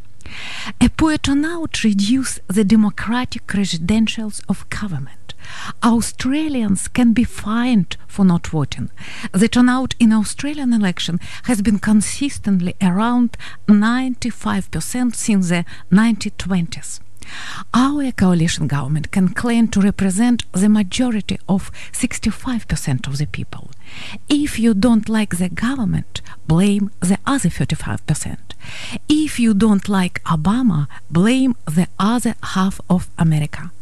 A poor turnout reduces the democratic credentials of government. Australians can be fined for not voting. The turnout in Australian election has been consistently around ninety-five percent since the nineteen twenties. Our coalition government can claim to represent the majority of sixty-five percent of the people. If you don't like the government, blame the other thirty-five percent. If you don't like Obama, blame the other half of America.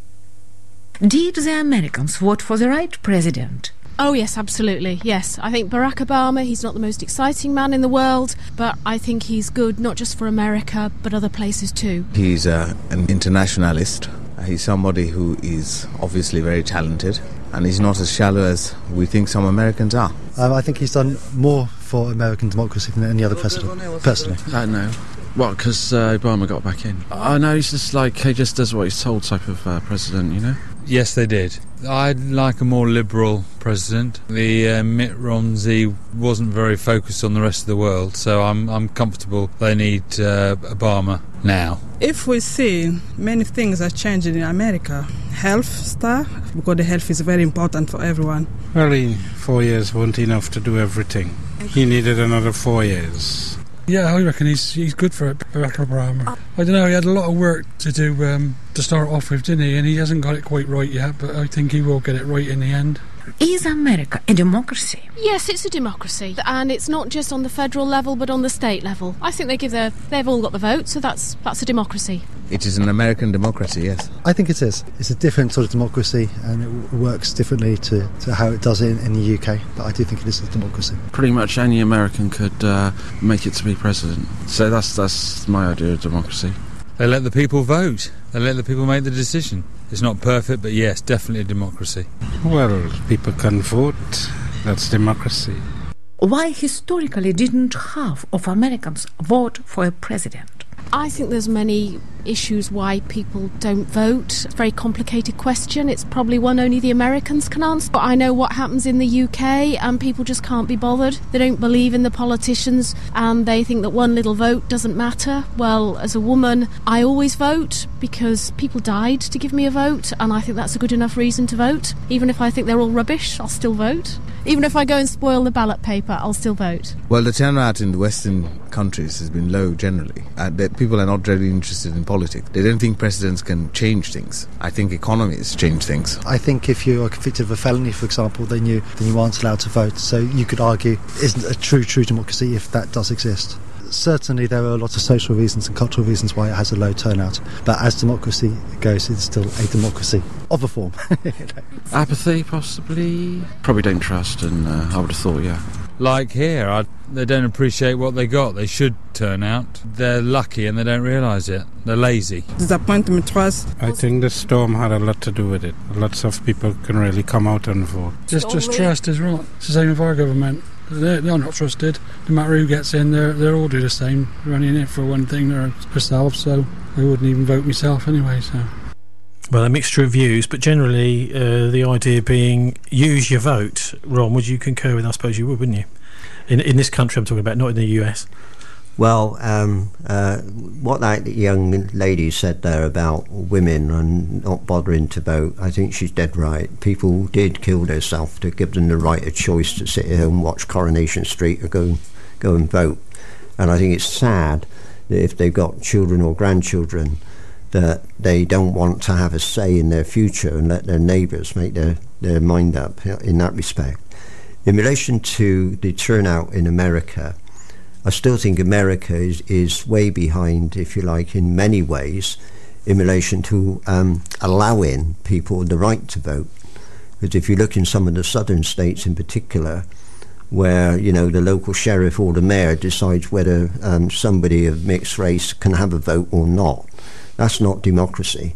Did the Americans vote for the right president? Oh yes, absolutely, yes. I think Barack Obama, he's not the most exciting man in the world, but I think he's good not just for America, but other places too. He's uh, an internationalist. He's somebody who is obviously very talented, and he's not as shallow as we think some Americans are. Um, I think he's done more for American democracy than any other president, personally. I don't know. What, because uh, Obama got back in? I know, he's just like, he just does what he's told type of uh, president, you know? Yes, they did. I'd like a more liberal president. The uh, Mitt Romney wasn't very focused on the rest of the world, so I'm I'm comfortable they need uh, Obama now. If we see many things are changing in America, health stuff, because the health is very important for everyone. Well, he, four years weren't enough to do everything. He needed another four years. Yeah, I reckon he's he's good for it, Barack Obama. I don't know, he had a lot of work to do um, to start off with, didn't he? And he hasn't got it quite right yet, but I think he will get it right in the end. Is America a democracy? Yes, it's a democracy, and it's not just on the federal level, but on the state level. I think they give their, they've all got the vote, so that's that's a democracy. It is an American democracy, yes. I think it is. It's a different sort of democracy, and it works differently to, to how it does in, in the U K, but I do think it is a democracy. Pretty much any American could uh, make it to be president. So that's that's my idea of democracy. They let the people vote. They let the people make the decision. It's not perfect, but yes, definitely a democracy. Well, people can vote. That's democracy. Why historically didn't half of Americans vote for a president? I think there's many issues why people don't vote. It's a very complicated question. It's probably one only the Americans can answer. But I know what happens in the U K, and people just can't be bothered. They don't believe in the politicians, and they think that one little vote doesn't matter. Well, as a woman, I always vote because people died to give me a vote, and I think that's a good enough reason to vote. Even if I think they're all rubbish, I'll still vote. Even if I go and spoil the ballot paper, I'll still vote. Well, the turnout in the Western countries has been low generally. Uh, people are not really interested in politics. They don't think presidents can change things. I think economies change things. I think if you are convicted of a felony, for example, then you then you aren't allowed to vote. So you could argue, isn't a true, true democracy if that does exist. Certainly there are lots of social reasons and cultural reasons why it has a low turnout. But as democracy goes, it's still a democracy of a form. You know. Apathy, possibly. Probably don't trust, and uh, I would have thought, yeah. Like here, I, they don't appreciate what they got. They should turn out. They're lucky and they don't realise it. They're lazy. Disappointment, trust. I think the storm had a lot to do with it. Lots of people can really come out and vote. Just, just trust is right. It's the same with our government. They're, they're not trusted. No matter who gets in, they're, they're all do the same. They're only in it for one thing, they're themselves, so I wouldn't even vote myself anyway, so... Well, a mixture of views, but generally uh, the idea being use your vote. Ron, would you concur with? I suppose you would, wouldn't you? In in this country I'm talking about, not in the U S. Well, um, uh, what that young lady said there about women and not bothering to vote, I think she's dead right. People did kill themselves to give them the right of choice to sit here and watch Coronation Street or go, go and vote. And I think it's sad that if they've got children or grandchildren, that they don't want to have a say in their future and let their neighbours make their, their mind up in that respect. In relation to the turnout in America, I still think America is, is way behind, if you like, in many ways, in relation to um, allowing people the right to vote. Because if you look in some of the southern states in particular, where, you know, the local sheriff or the mayor decides whether um, somebody of mixed race can have a vote or not, that's not democracy.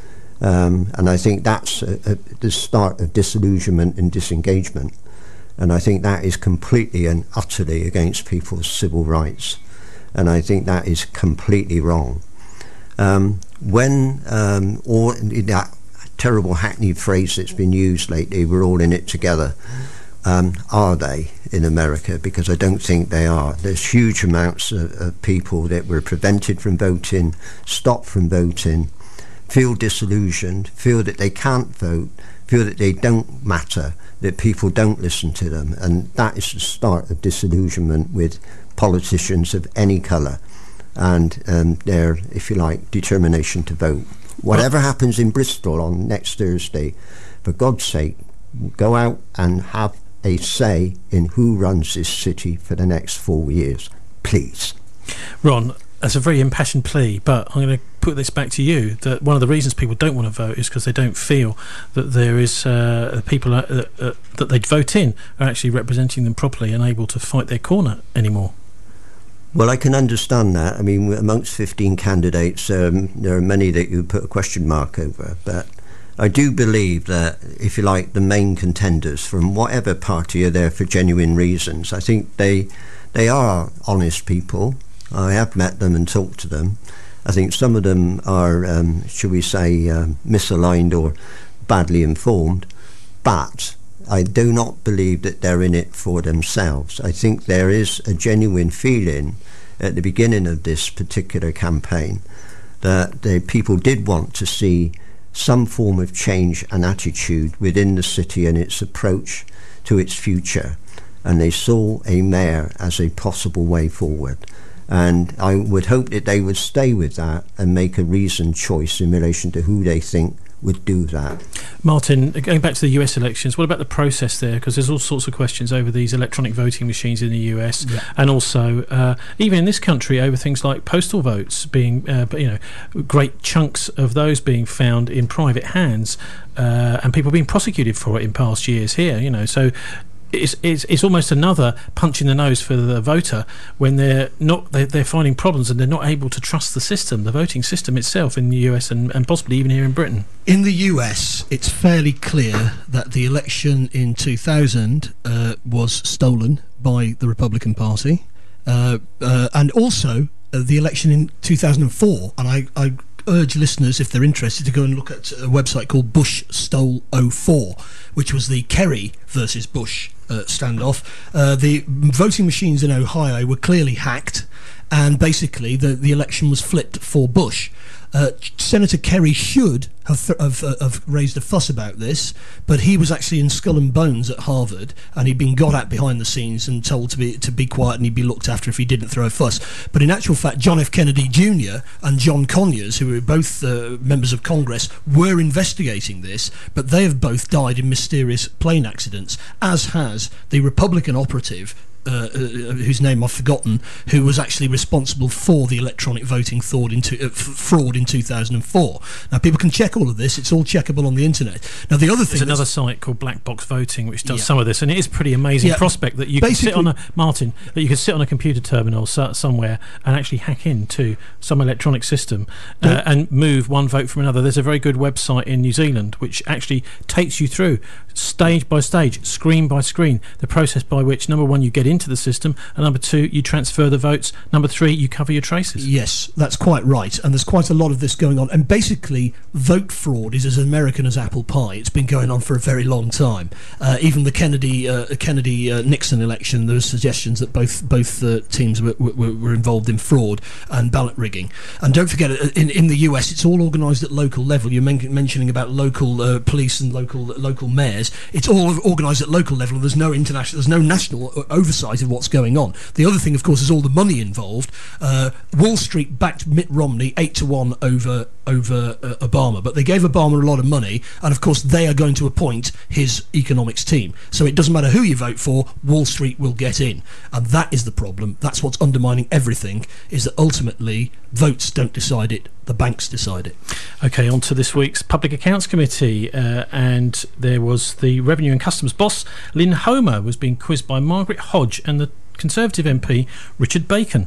Um, and I think that's a, a, the start of disillusionment and disengagement. And I think that is completely and utterly against people's civil rights. And I think that is completely wrong. Um, when um, all that terrible hackneyed phrase that's been used lately, we're all in it together, um, are they in America? Because I don't think they are. There's huge amounts of, of people that were prevented from voting, stopped from voting, feel disillusioned, feel that they can't vote, feel that they don't matter, that people don't listen to them. And that is the start of disillusionment with politicians of any colour. and um, their, if you like, determination to vote. Whatever well, happens in Bristol on next Thursday, for God's sake, go out and have a say in who runs this city for the next four years, please. Ron, that's a very impassioned plea, but I'm going to put this back to you, that one of the reasons people don't want to vote is because they don't feel that there is uh, people uh, uh, that they'd vote in are actually representing them properly and able to fight their corner anymore. Well, I can understand that. I mean, amongst fifteen candidates, um, there are many that you put a question mark over, but I do believe that, if you like, the main contenders from whatever party are there for genuine reasons. I think they they are honest people. I have met them and talked to them. I think some of them are, um, shall we say, um, misaligned or badly informed, but I do not believe that they're in it for themselves. I think there is a genuine feeling at the beginning of this particular campaign that the people did want to see some form of change and attitude within the city and its approach to its future, and they saw a mayor as a possible way forward. And I would hope that they would stay with that and make a reasoned choice in relation to who they think would do that. Martin, going back to the U S elections, what about the process there? Because there's all sorts of questions over these electronic voting machines in the U S, yeah. and also uh, even in this country over things like postal votes being, uh, you know, great chunks of those being found in private hands, uh, and people being prosecuted for it in past years here. You know, so. It's, it's it's almost another punch in the nose for the voter when they're not they're, they're finding problems and they're not able to trust the system, the voting system itself in the U S and, and possibly even here in Britain. In the U S, it's fairly clear that the election in two thousand uh, was stolen by the Republican Party, uh, uh, and also uh, the election in two thousand four. And I. I urge listeners, if they're interested, to go and look at a website called Bush Stole oh four, which was the Kerry versus Bush uh, standoff. Uh, the voting machines in Ohio were clearly hacked, and basically the, the election was flipped for Bush. Uh, Senator Kerry should have, th- have, uh, have raised a fuss about this, but he was actually in skull and bones at Harvard, and he'd been got at behind the scenes and told to be to be quiet and he'd be looked after if he didn't throw a fuss. But in actual fact, John F. Kennedy Junior and John Conyers, who were both uh, members of Congress, were investigating this, but they have both died in mysterious plane accidents, as has the Republican operative Uh, uh, whose name I've forgotten, who was actually responsible for the electronic voting fraud in, to, uh, f- fraud in two thousand four. Now, people can check all of this. It's all checkable on the internet. Now, the other thing... There's another site called Black Box Voting, which does yeah. some of this, and it is a pretty amazing yeah. prospect that you Basically, can sit on a... Martin, that you can sit on a computer terminal so, somewhere and actually hack into some electronic system uh, yeah. and move one vote from another. There's a very good website in New Zealand which actually takes you through, stage by stage, screen by screen, the process by which, number one, you get into the system, and number two, you transfer the votes, number three, you cover your traces. Yes, that's quite right, and there's quite a lot of this going on, and basically vote fraud is as American as apple pie. It's been going on for a very long time. Uh, even the Kennedy uh, Kennedy uh, Nixon election, there were suggestions that both both uh, teams were, were, were involved in fraud and ballot rigging. And don't forget, in, in the U S, it's all organised at local level. You're men- mentioning about local uh, police and local local mayors. It's all organised at local level, and there's no international, there's no national oversight of what's going on. The other thing, of course, is all the money involved. Uh, Wall Street backed Mitt Romney eight to one over over uh, Obama, but they gave Obama a lot of money, and of course they are going to appoint his economics team. So it doesn't matter who you vote for, Wall Street will get in, and that is the problem. That's what's undermining everything, is that ultimately votes don't decide it, the banks decide it. Okay, on to this week's Public Accounts Committee, uh, and there was the Revenue and Customs boss, Lynn Homer, was being quizzed by Margaret Hodge and the Conservative M P, Richard Bacon.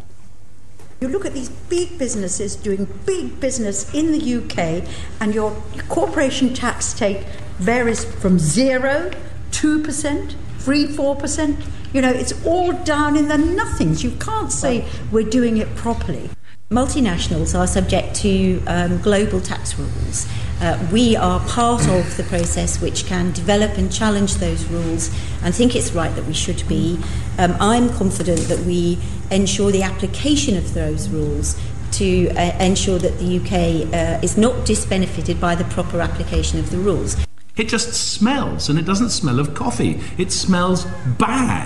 You look at these big businesses doing big business in the U K, and your corporation tax take varies from zero, two percent, three, four percent. You know, it's all down in the nothings. You can't say we're doing it properly. Multinationals are subject to um, global tax rules. Uh, we are part of the process which can develop and challenge those rules, and think it's right that we should be. Um, I'm confident that we ensure the application of those rules to uh, ensure that the U K uh, is not disbenefited by the proper application of the rules. It just smells, and it doesn't smell of coffee. It smells bad.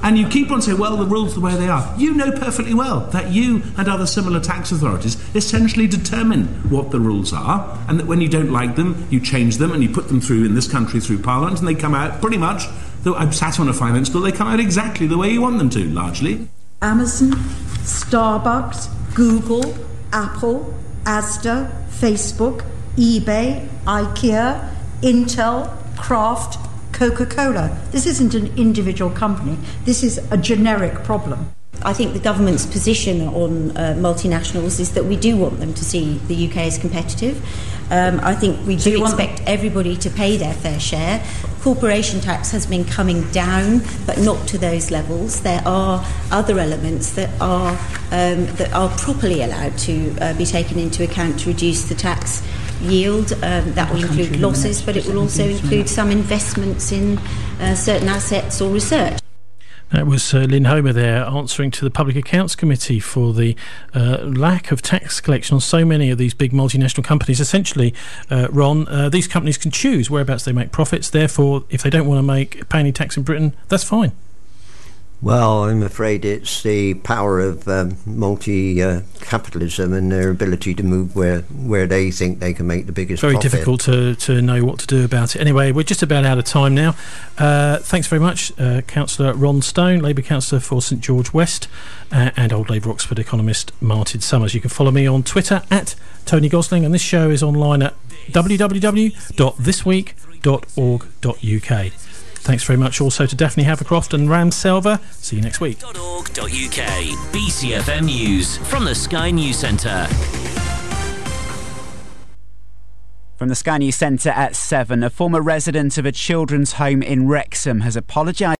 And you keep on saying, well, the rules are the way they are. You know perfectly well that you and other similar tax authorities essentially determine what the rules are, and that when you don't like them, you change them and you put them through, in this country, through Parliament, and they come out pretty much, though I'm sat on a finance bill, they come out exactly the way you want them to, largely. Amazon, Starbucks, Google, Apple, Asda, Facebook, eBay, IKEA, Intel, Kraft, Coca-Cola. This isn't an individual company. This is a generic problem. I think the government's position on uh, multinationals is that we do want them to see the U K as competitive. Um, I think we So do you want- expect everybody to pay their fair share. Corporation tax has been coming down, but not to those levels. There are other elements that are um, that are properly allowed to uh, be taken into account to reduce the tax yield. Um, that will include losses, but it will also include some investments in uh, certain assets or research. That was uh, Lynn Homer there answering to the Public Accounts Committee for the uh, lack of tax collection on so many of these big multinational companies. Essentially, uh, Ron, uh, these companies can choose whereabouts they make profits. Therefore, if they don't want to make pay any tax in Britain, that's fine. Well, I'm afraid it's the power of um, multi-capitalism uh, and their ability to move where, where they think they can make the biggest Very profit. difficult to, to know what to do about it. Anyway, we're just about out of time now. Uh, thanks very much, uh, Councillor Ron Stone, Labour Councillor for St George West, uh, and Old Labour Oxford economist Martin Summers. You can follow me on Twitter at Tony Gosling, and this show is online at w w w dot this week dot org dot u k. Thanks very much also to Daphne Havercroft and Ram Selva. See you next week. .org.uk. B C F M News from the Sky News Centre. From the Sky News Centre at seven, a former resident of a children's home in Wrexham has apologised